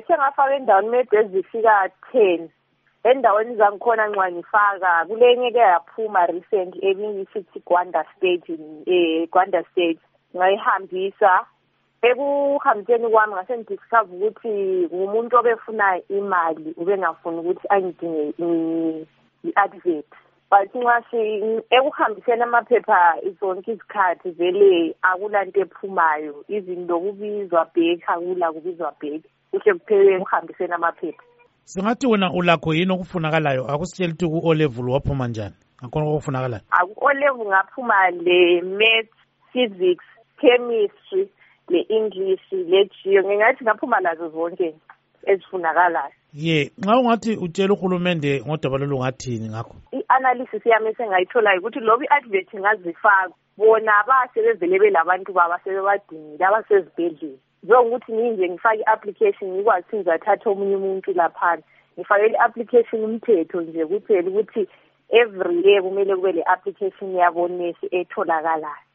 Sengafaka endaweni maybe ezifika 10. Endaweni zangikhona nxa ngifaka kulenye ke yaphuma recent ebiyisithi Gwanda State Gwanda State ngayihambisa ekuhambiseni kwami ngase ngidiscover ukuthi umuntu obefuna imali ubengafuni ukuthi angidinge i-advert but nxa ekuhambiseni amaphepha zonke izikhathi vele akulanto ephumayo izinto kubizwa back akula kubizwa back kuhle kuphele ekuhambiseni amaphepha. Singathi wena ulakho yini okufunakalayo akusitshela ukuthi ku-O level waphuma njani ngakhona okufunakalayo? Ku-O level ngaphuma le maths, physics, chemistry, le English, le geo ngingathi ngaphuma lazo zonke ezifunakalayo. Nxa ungathi utshela uhulumende ngodabalolo ngathini ngakho? I-analysis yami esengayithola ukuthi lobu i-advert ngazifaka bona basebevele belabantu baba sebebadingile abasezibhedlela. Njengokuthi nginje ngifake i-application ngikwazi ukuthi ngizathatha omunye umuntu laphana ngifakele i-application umthetho nje kuphela ukuthi every year kumele kube le application yabonesi etholakalayo.